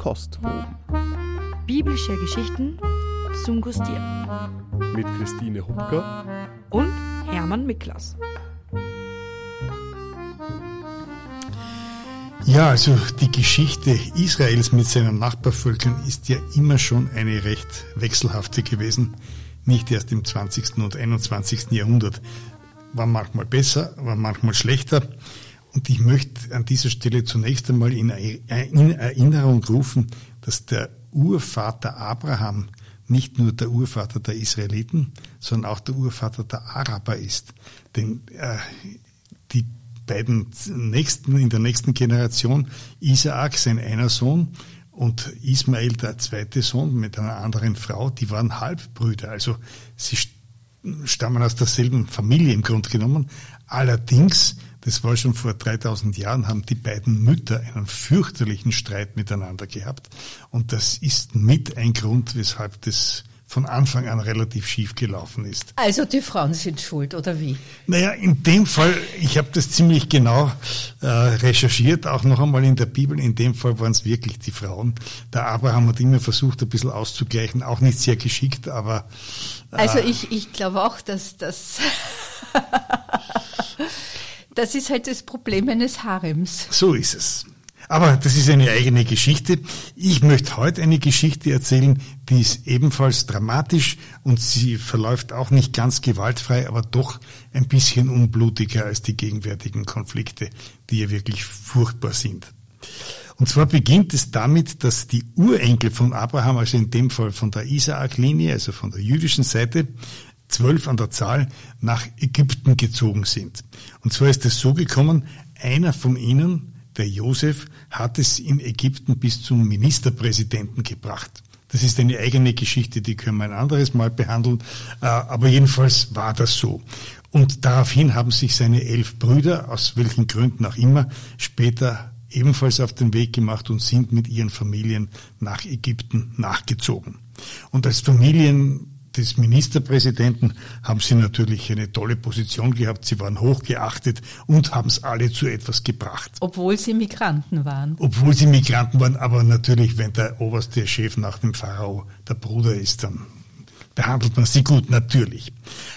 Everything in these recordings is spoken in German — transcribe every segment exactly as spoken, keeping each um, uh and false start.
Kost. Biblische Geschichten zum Gustieren. Mit Christine Hubka und Hermann Miklas. Ja, also die Geschichte Israels mit seinen Nachbarvölkern ist ja immer schon eine recht wechselhafte gewesen. Nicht erst im zwanzigsten und einundzwanzigsten Jahrhundert. War manchmal besser, war manchmal schlechter. Und ich möchte an dieser Stelle zunächst einmal in Erinnerung rufen, dass der Urvater Abraham nicht nur der Urvater der Israeliten, sondern auch der Urvater der Araber ist. Denn äh, die beiden nächsten, in der nächsten Generation, Isaak, sein einer Sohn, und Ismael, der zweite Sohn, mit einer anderen Frau, die waren Halbbrüder. Also sie stammen aus derselben Familie im Grunde genommen. Allerdings, das war schon vor dreitausend Jahren, haben die beiden Mütter einen fürchterlichen Streit miteinander gehabt. Und das ist mit ein Grund, weshalb das von Anfang an relativ schief gelaufen ist. Also die Frauen sind schuld, oder wie? Naja, in dem Fall, ich habe das ziemlich genau äh, recherchiert, auch noch einmal in der Bibel. In dem Fall waren es wirklich die Frauen. Der Abraham hat immer versucht, ein bisschen auszugleichen, auch nicht sehr geschickt, aber... Äh, also ich, ich glaube auch, dass das... das ist halt das Problem eines Harems. So ist es. Aber das ist eine eigene Geschichte. Ich möchte heute eine Geschichte erzählen, die ist ebenfalls dramatisch und sie verläuft auch nicht ganz gewaltfrei, aber doch ein bisschen unblutiger als die gegenwärtigen Konflikte, die ja wirklich furchtbar sind. Und zwar beginnt es damit, dass die Urenkel von Abraham, also in dem Fall von der Isaak-Linie, also von der jüdischen Seite, zwölf an der Zahl, nach Ägypten gezogen sind. Und zwar ist es so gekommen, einer von ihnen, der Josef, hat es in Ägypten bis zum Ministerpräsidenten gebracht. Das ist eine eigene Geschichte, die können wir ein anderes Mal behandeln, aber jedenfalls war das so. Und daraufhin haben sich seine elf Brüder, aus welchen Gründen auch immer, später ebenfalls auf den Weg gemacht und sind mit ihren Familien nach Ägypten nachgezogen. Und als Familien des Ministerpräsidenten haben sie natürlich eine tolle Position gehabt. Sie waren hochgeachtet und haben es alle zu etwas gebracht. Obwohl sie Migranten waren. Obwohl sie Migranten waren, aber natürlich, wenn der oberste Chef nach dem Pharao der Bruder ist, dann behandelt man sie gut, natürlich.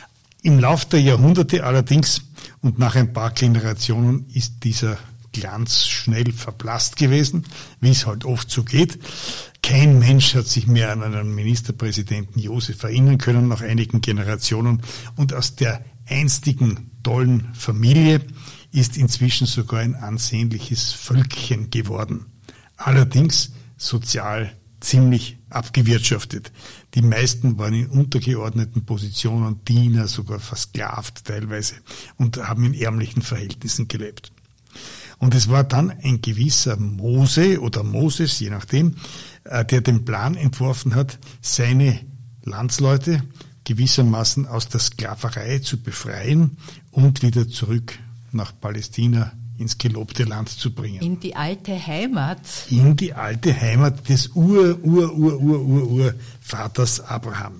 Im Lauf der Jahrhunderte allerdings und nach ein paar Generationen ist dieser Glanz schnell verblasst gewesen, wie es halt oft so geht. Kein Mensch hat sich mehr an einen Ministerpräsidenten Josef erinnern können nach einigen Generationen. Und aus der einstigen tollen Familie ist inzwischen sogar ein ansehnliches Völkchen geworden. Allerdings sozial ziemlich abgewirtschaftet. Die meisten waren in untergeordneten Positionen, Diener, sogar versklavt teilweise und haben in ärmlichen Verhältnissen gelebt. Und es war dann ein gewisser Mose oder Moses, je nachdem, der den Plan entworfen hat, seine Landsleute gewissermaßen aus der Sklaverei zu befreien und wieder zurück nach Palästina ins gelobte Land zu bringen. In die alte Heimat. In die alte Heimat des Ur, Ur, Ur, Ur, Ur, Ur Vaters Abraham.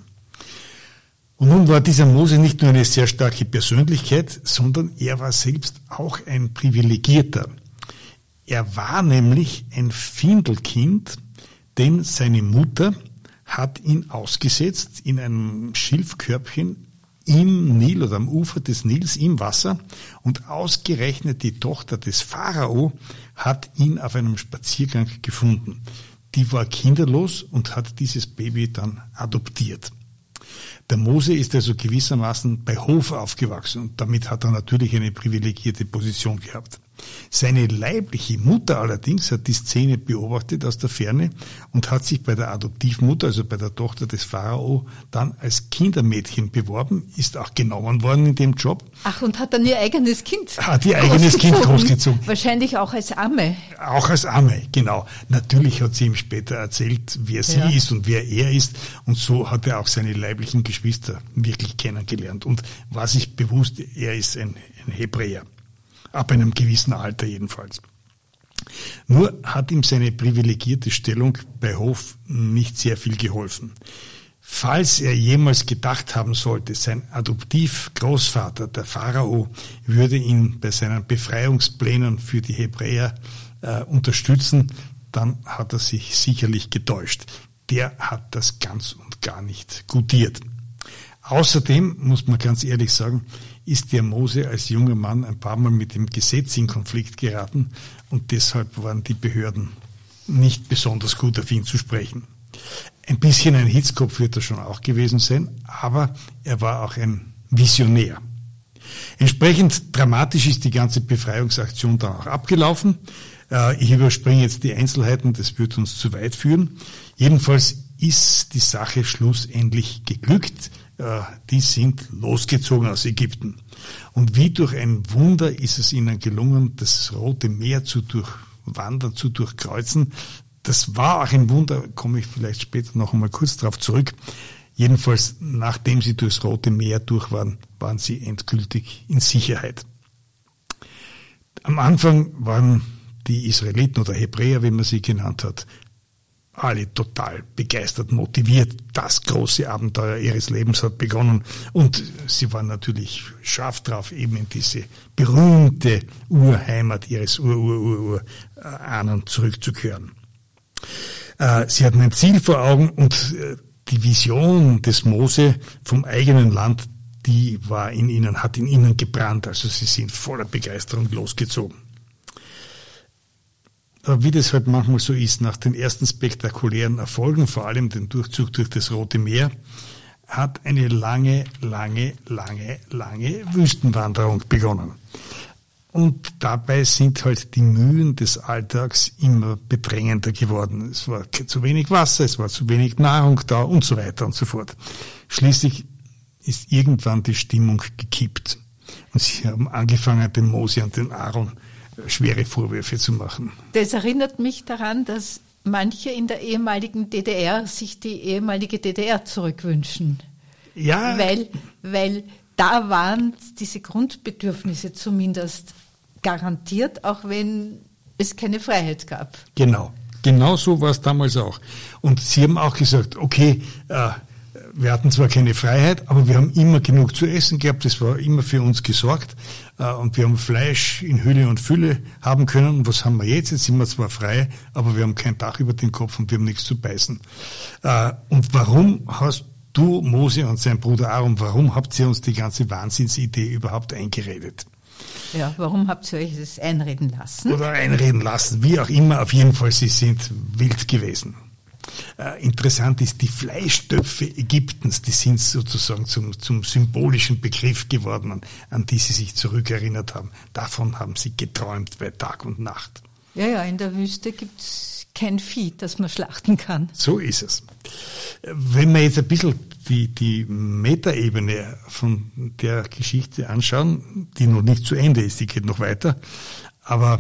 Und nun war dieser Mose nicht nur eine sehr starke Persönlichkeit, sondern er war selbst auch ein Privilegierter. Er war nämlich ein Findelkind, denn seine Mutter hat ihn ausgesetzt in einem Schilfkörbchen im Nil oder am Ufer des Nils im Wasser und ausgerechnet die Tochter des Pharao hat ihn auf einem Spaziergang gefunden. Die war kinderlos und hat dieses Baby dann adoptiert. Der Mose ist also gewissermaßen bei Hof aufgewachsen und damit hat er natürlich eine privilegierte Position gehabt. Seine leibliche Mutter allerdings hat die Szene beobachtet aus der Ferne und hat sich bei der Adoptivmutter, also bei der Tochter des Pharao, dann als Kindermädchen beworben, ist auch genommen worden in dem Job. Ach, und hat dann ihr eigenes Kind Hat ihr eigenes Kind großgezogen. Wahrscheinlich auch als Amme. Auch als Amme, genau. Natürlich hat sie ihm später erzählt, wer sie Ja. ist und wer er ist. Und so hat er auch seine leiblichen Geschwister wirklich kennengelernt und war sich bewusst, er ist ein, ein Hebräer. Ab einem gewissen Alter jedenfalls. Nur hat ihm seine privilegierte Stellung bei Hof nicht sehr viel geholfen. Falls er jemals gedacht haben sollte, sein Adoptivgroßvater, der Pharao, würde ihn bei seinen Befreiungsplänen für die Hebräer äh, unterstützen, dann hat er sich sicherlich getäuscht. Der hat das ganz und gar nicht gutiert. Außerdem, muss man ganz ehrlich sagen, ist der Mose als junger Mann ein paar Mal mit dem Gesetz in Konflikt geraten und deshalb waren die Behörden nicht besonders gut auf ihn zu sprechen. Ein bisschen ein Hitzkopf wird er schon auch gewesen sein, aber er war auch ein Visionär. Entsprechend dramatisch ist die ganze Befreiungsaktion dann auch abgelaufen. Ich überspringe jetzt die Einzelheiten, das wird uns zu weit führen. Jedenfalls ist die Sache schlussendlich geglückt. Die sind losgezogen aus Ägypten. Und wie durch ein Wunder ist es ihnen gelungen, das Rote Meer zu durchwandern, zu durchkreuzen. Das war auch ein Wunder, komme ich vielleicht später noch einmal kurz darauf zurück. Jedenfalls, nachdem sie durchs Rote Meer durch waren, waren sie endgültig in Sicherheit. Am Anfang waren die Israeliten oder Hebräer, wie man sie genannt hat, alle total begeistert, motiviert. Das große Abenteuer ihres Lebens hat begonnen und sie waren natürlich scharf drauf, eben in diese berühmte Urheimat ihres Ur-Ur-Ur-Ahnen zurückzukehren. Sie hatten ein Ziel vor Augen und die Vision des Mose vom eigenen Land, die war in ihnen, hat in ihnen gebrannt. Also sie sind voller Begeisterung losgezogen. Aber wie das halt manchmal so ist, nach den ersten spektakulären Erfolgen, vor allem den Durchzug durch das Rote Meer, hat eine lange, lange, lange, lange Wüstenwanderung begonnen. Und dabei sind halt die Mühen des Alltags immer bedrängender geworden. Es war zu wenig Wasser, es war zu wenig Nahrung da und so weiter und so fort. Schließlich ist irgendwann die Stimmung gekippt. Und sie haben angefangen, den Mose und den Aaron schwere Vorwürfe zu machen. Das erinnert mich daran, dass manche in der ehemaligen D D R sich die ehemalige D D R zurückwünschen. Ja. Weil, weil da waren diese Grundbedürfnisse zumindest garantiert, auch wenn es keine Freiheit gab. Genau. Genau so war es damals auch. Und sie haben auch gesagt, okay, äh, wir hatten zwar keine Freiheit, aber wir haben immer genug zu essen gehabt, es war immer für uns gesorgt äh, und wir haben Fleisch in Hülle und Fülle haben können. Und was haben wir jetzt? Jetzt sind wir zwar frei, aber wir haben kein Dach über den Kopf und wir haben nichts zu beißen. Äh, und warum hast du, Mose und sein Bruder Aaron, warum habt ihr uns die ganze Wahnsinnsidee überhaupt eingeredet? Ja, warum habt ihr euch das einreden lassen? Oder einreden lassen, wie auch immer, auf jeden Fall, sie sind wild gewesen. Äh, interessant ist, die Fleischtöpfe Ägyptens, die sind sozusagen zum, zum symbolischen Begriff geworden, an, an die sie sich zurückerinnert haben. Davon haben sie geträumt bei Tag und Nacht. Ja, ja, in der Wüste gibt's kein Vieh, das man schlachten kann. So ist es. Wenn wir jetzt ein bisschen die, die Metaebene von der Geschichte anschauen, die noch nicht zu Ende ist, die geht noch weiter, aber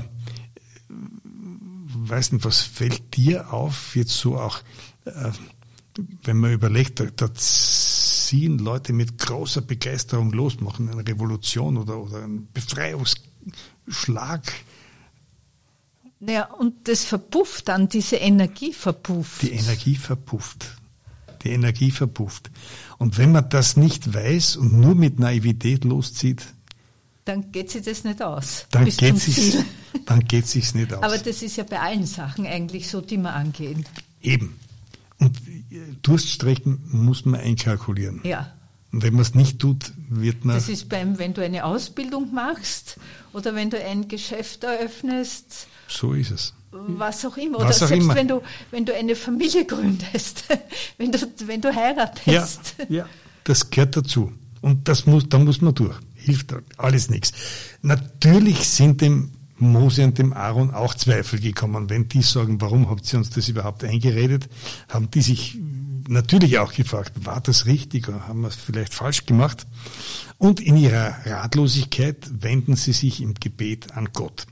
weiß nicht, was fällt dir auf, jetzt so auch, äh, wenn man überlegt, da, da ziehen Leute mit großer Begeisterung los, machen eine Revolution oder, oder einen Befreiungsschlag. Naja, und das verpufft dann, diese Energie verpufft. Die Energie verpufft. Die Energie verpufft. Und wenn man das nicht weiß und nur mit Naivität loszieht, dann geht sich das nicht aus. Dann bis geht zum sich's, Ziel. dann geht sich's nicht aus. Aber das ist ja bei allen Sachen eigentlich so, die wir angehen. Eben. Und Durststrecken muss man einkalkulieren. Ja. Und wenn man es nicht tut, wird man... Das ist beim, wenn du eine Ausbildung machst oder wenn du ein Geschäft eröffnest. So ist es. Was auch immer. Was oder auch selbst immer. wenn du, wenn du eine Familie gründest, wenn du, wenn du heiratest. Ja, ja, das gehört dazu. Und das muss, da muss man durch. Hilft alles nichts. Natürlich sind dem Mose und dem Aaron auch Zweifel gekommen. Wenn die sagen, warum habt ihr uns das überhaupt eingeredet, haben die sich natürlich auch gefragt, war das richtig oder haben wir es vielleicht falsch gemacht? Und in ihrer Ratlosigkeit wenden sie sich im Gebet an Gott.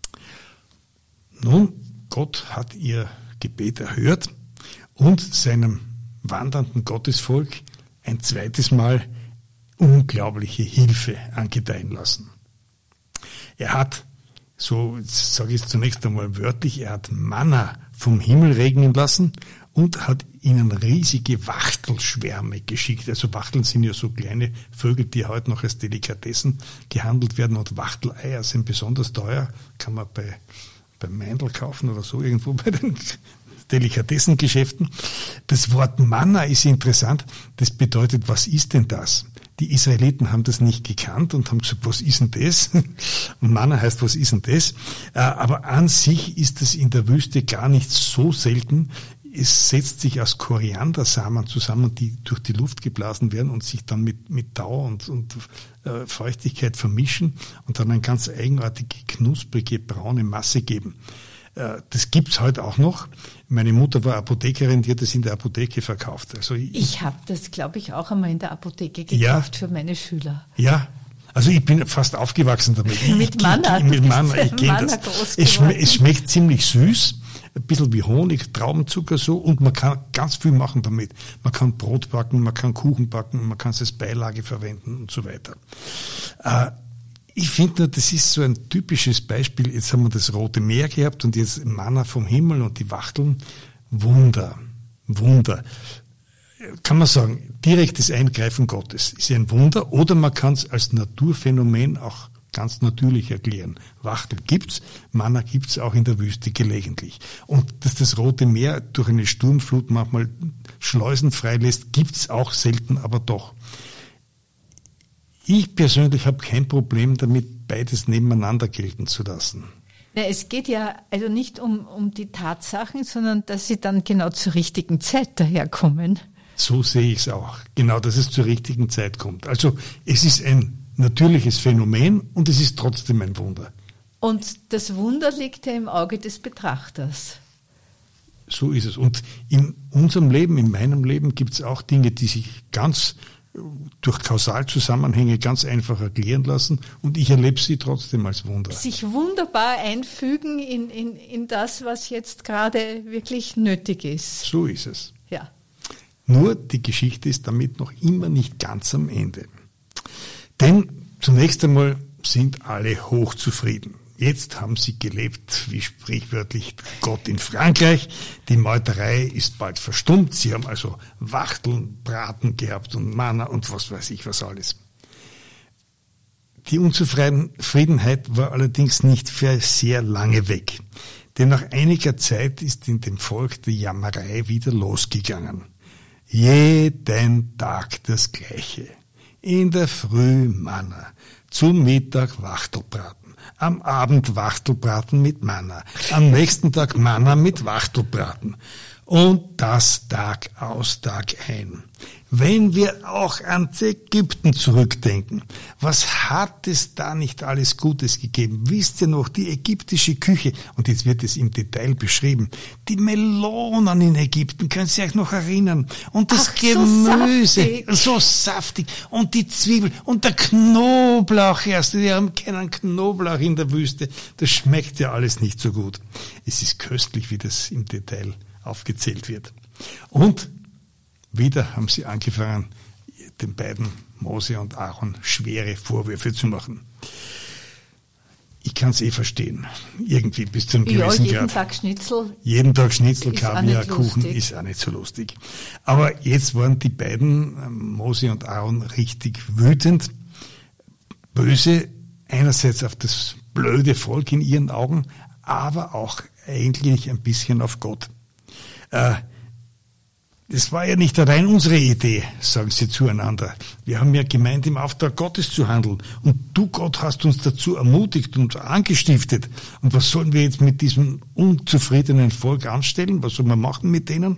Nun, Gott hat ihr Gebet erhört und seinem wandernden Gottesvolk ein zweites Mal unglaubliche Hilfe angedeihen lassen. Er hat, so sage ich es zunächst einmal wörtlich, er hat Manna vom Himmel regnen lassen und hat ihnen riesige Wachtelschwärme geschickt. Also Wachteln sind ja so kleine Vögel, die heute noch als Delikatessen gehandelt werden und Wachteleier sind besonders teuer, kann man bei beim Meindl kaufen oder so, irgendwo bei den Delikatessengeschäften. Das Wort Manna ist interessant. Das bedeutet, was ist denn das? Die Israeliten haben das nicht gekannt und haben gesagt, was ist denn das? Und Manna heißt, was ist denn das? Aber an sich ist es in der Wüste gar nicht so selten. Es setzt sich aus Koriandersamen zusammen, die durch die Luft geblasen werden und sich dann mit, mit Dauer und, und äh, Feuchtigkeit vermischen und dann eine ganz eigenartige, knusprige, braune Masse geben. Das gibt's heute auch noch. Meine Mutter war Apothekerin, die hat das in der Apotheke verkauft. Also ich ich habe das, glaube ich, auch einmal in der Apotheke gekauft ja, für meine Schüler. Ja, also ich bin fast aufgewachsen damit. mit Manna. Ich, ich, mit Manna, ich kenne das. Es, schme- es schmeckt ziemlich süß, ein bisschen wie Honig, Traubenzucker so, und man kann ganz viel machen damit. Man kann Brot backen, man kann Kuchen backen, man kann es als Beilage verwenden und so weiter. Äh, Ich finde nur, das ist so ein typisches Beispiel. Jetzt haben wir das Rote Meer gehabt und jetzt Manna vom Himmel und die Wachteln. Wunder, Wunder. Kann man sagen, direktes Eingreifen Gottes ist ein Wunder, oder man kann es als Naturphänomen auch ganz natürlich erklären. Wachtel gibt's, Manna gibt's auch in der Wüste gelegentlich. Und dass das Rote Meer durch eine Sturmflut manchmal Schleusen freilässt, gibt's auch selten, aber doch. Ich persönlich habe kein Problem damit, beides nebeneinander gelten zu lassen. Na, es geht ja also nicht um, um die Tatsachen, sondern dass sie dann genau zur richtigen Zeit daherkommen. So sehe ich es auch. Genau, dass es zur richtigen Zeit kommt. Also es ist ein natürliches Phänomen und es ist trotzdem ein Wunder. Und das Wunder liegt ja im Auge des Betrachters. So ist es. Und in unserem Leben, in meinem Leben gibt es auch Dinge, die sich ganz durch Kausalzusammenhänge ganz einfach erklären lassen, und ich erlebe sie trotzdem als Wunder. Sich wunderbar einfügen in, in, in das, was jetzt gerade wirklich nötig ist. So ist es. Ja. Nur die Geschichte ist damit noch immer nicht ganz am Ende. Denn zunächst einmal sind alle hochzufrieden. Jetzt haben sie gelebt, wie sprichwörtlich Gott in Frankreich. Die Meuterei ist bald verstummt. Sie haben also Wachteln, Braten gehabt und Manna und was weiß ich was alles. Die Unzufriedenheit war allerdings nicht für sehr lange weg. Denn nach einiger Zeit ist in dem Volk die Jammerei wieder losgegangen. Jeden Tag das Gleiche. In der Früh Manna, zum Mittag Wachtelbraten. Am Abend Wachtelbraten mit Manna. Am nächsten Tag Manna mit Wachtelbraten. Und das Tag aus, Tag ein. Wenn wir auch ans Ägypten zurückdenken, was hat es da nicht alles Gutes gegeben? Wisst ihr noch, die ägyptische Küche, und jetzt wird es im Detail beschrieben, die Melonen in Ägypten, können Sie sich noch erinnern? Und das Ach, Gemüse, so saftig. so saftig, und die Zwiebel, und der Knoblauch erst, wir haben keinen Knoblauch in der Wüste, das schmeckt ja alles nicht so gut. Es ist köstlich, wie das im Detail aufgezählt wird. Und wieder haben sie angefangen, den beiden Mose und Aaron schwere Vorwürfe zu machen. Ich kann es eh verstehen, irgendwie bis zu einem Ja, gewissen jeden Grad. Tag Schnitzel. Jeden Tag Schnitzel, Ist Kaviar, auch nicht Kuchen lustig. ist auch nicht so lustig. Aber jetzt waren die beiden, ähm, Mose und Aaron, richtig wütend, böse, einerseits auf das blöde Volk in ihren Augen, aber auch eigentlich ein bisschen auf Gott. Äh, Das war ja nicht rein unsere Idee, sagen sie zueinander. Wir haben ja gemeint, im Auftrag Gottes zu handeln. Und du, Gott, hast uns dazu ermutigt und angestiftet. Und was sollen wir jetzt mit diesem unzufriedenen Volk anstellen? Was soll man machen mit denen?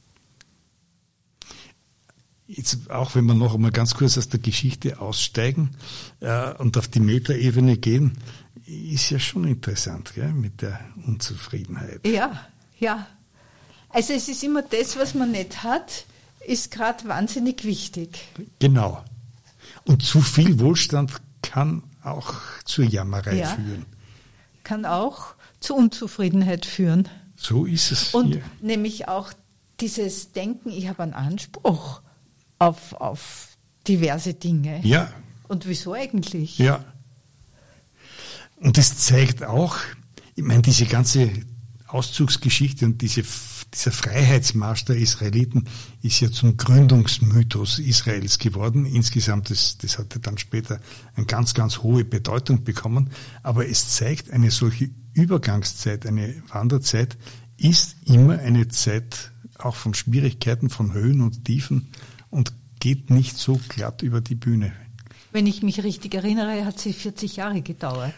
Jetzt, auch wenn wir noch einmal ganz kurz aus der Geschichte aussteigen äh, und auf die Metaebene gehen, ist ja schon interessant, gell, mit der Unzufriedenheit. Ja, ja. Also es ist immer das, was man nicht hat, ist gerade wahnsinnig wichtig. Genau. Und zu viel Wohlstand kann auch zur Jammerei Ja. führen. Kann auch zu Unzufriedenheit führen. So ist es. Und hier. nämlich auch dieses Denken, ich habe einen Anspruch auf, auf diverse Dinge. Ja, Und wieso eigentlich? ja. Und das zeigt auch, ich meine, diese ganze Auszugsgeschichte und diese, dieser Freiheitsmarsch der Israeliten ist ja zum Gründungsmythos Israels geworden. Insgesamt, das, das hatte dann später eine ganz, ganz hohe Bedeutung bekommen. Aber es zeigt eine solche Übergangszeit, eine Wanderzeit, ist immer eine Zeit auch von Schwierigkeiten, von Höhen und Tiefen und geht nicht so glatt über die Bühne. Wenn ich mich richtig erinnere, hat sie vierzig Jahre gedauert.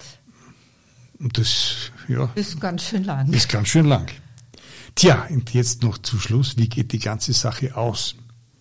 Das, ja, das ist ganz schön lang. Ist ganz schön lang. Tja, und jetzt noch zu Schluss, wie geht die ganze Sache aus?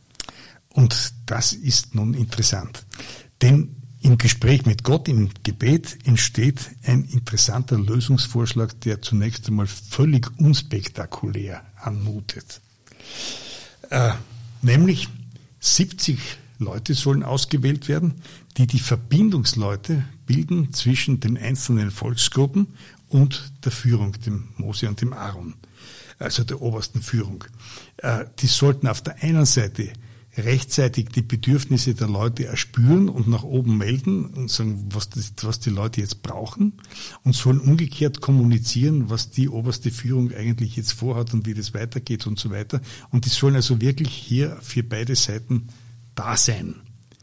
Und das ist nun interessant. Denn im Gespräch mit Gott, im Gebet, entsteht ein interessanter Lösungsvorschlag, der zunächst einmal völlig unspektakulär anmutet. Äh, nämlich siebzig Leute sollen ausgewählt werden, die die Verbindungsleute bilden zwischen den einzelnen Volksgruppen und der Führung, dem Mose und dem Aaron, also der obersten Führung. Äh, die sollten auf der einen Seite rechtzeitig die Bedürfnisse der Leute erspüren und nach oben melden und sagen, was, das, was die Leute jetzt brauchen, und sollen umgekehrt kommunizieren, was die oberste Führung eigentlich jetzt vorhat und wie das weitergeht und so weiter. Und die sollen also wirklich hier für beide Seiten da sein.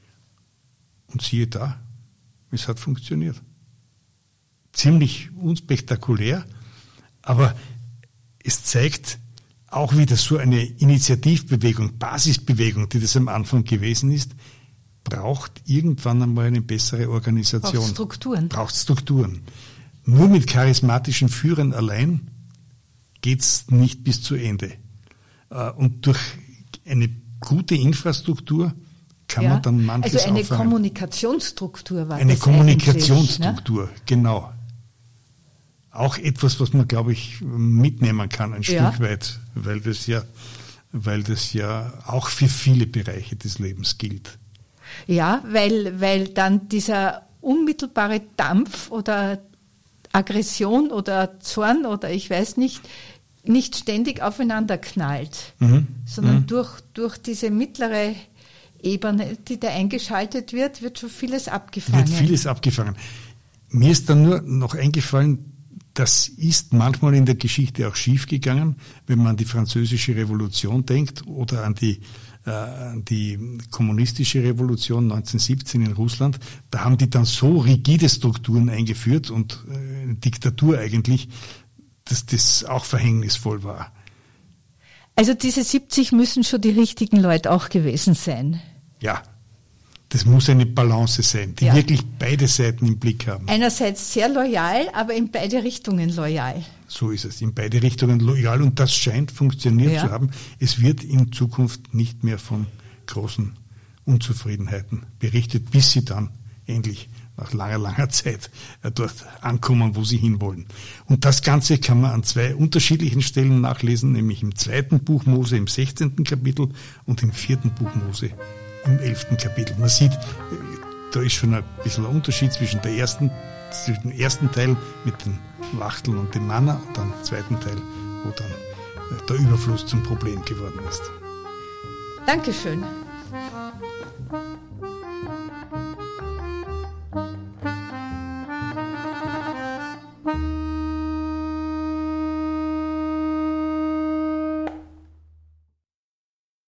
Und siehe da, es hat funktioniert. Ziemlich unspektakulär, aber es zeigt auch wieder so eine Initiativbewegung, Basisbewegung, die das am Anfang gewesen ist, braucht irgendwann einmal eine bessere Organisation. Braucht Strukturen. Braucht Strukturen. Nur mit charismatischen Führern allein geht's nicht bis zu Ende. Und durch eine gute Infrastruktur kann ja, man dann manches Also eine auffangen. Kommunikationsstruktur war Eine das Kommunikationsstruktur, ne? genau. Auch etwas, was man, glaube ich, mitnehmen kann, ein ja. Stück weit, weil das ja, weil das ja auch für viele Bereiche des Lebens gilt. Ja, weil, weil dann dieser unmittelbare Dampf oder Aggression oder Zorn oder ich weiß nicht, nicht ständig aufeinander knallt, mhm. sondern mhm. durch, durch diese mittlere Ebene, die da eingeschaltet wird, wird schon vieles abgefangen. Wird vieles abgefangen. Mir ist dann nur noch eingefallen, das ist manchmal in der Geschichte auch schiefgegangen, wenn man an die Französische Revolution denkt oder an die, äh, an die kommunistische Revolution neunzehnhundertsiebzehn in Russland. Da haben die dann so rigide Strukturen eingeführt und äh, Diktatur eigentlich, dass das auch verhängnisvoll war. Also diese siebzig müssen schon die richtigen Leute auch gewesen sein. Ja. Das muss eine Balance sein, die ja. wirklich beide Seiten im Blick haben. Einerseits sehr loyal, aber in beide Richtungen loyal. So ist es, in beide Richtungen loyal, und das scheint funktioniert ja. zu haben. Es wird in Zukunft nicht mehr von großen Unzufriedenheiten berichtet, bis sie dann endlich nach langer, langer Zeit dort ankommen, wo sie hinwollen. Und das Ganze kann man an zwei unterschiedlichen Stellen nachlesen, nämlich im zweiten Buch Mose, im sechzehnten Kapitel, und im vierten Buch Mose, im elften Kapitel. Man sieht, da ist schon ein bisschen ein Unterschied zwischen, der ersten, zwischen dem ersten Teil mit den Wachteln und dem Manna und dem zweiten Teil, wo dann der Überfluss zum Problem geworden ist. Dankeschön.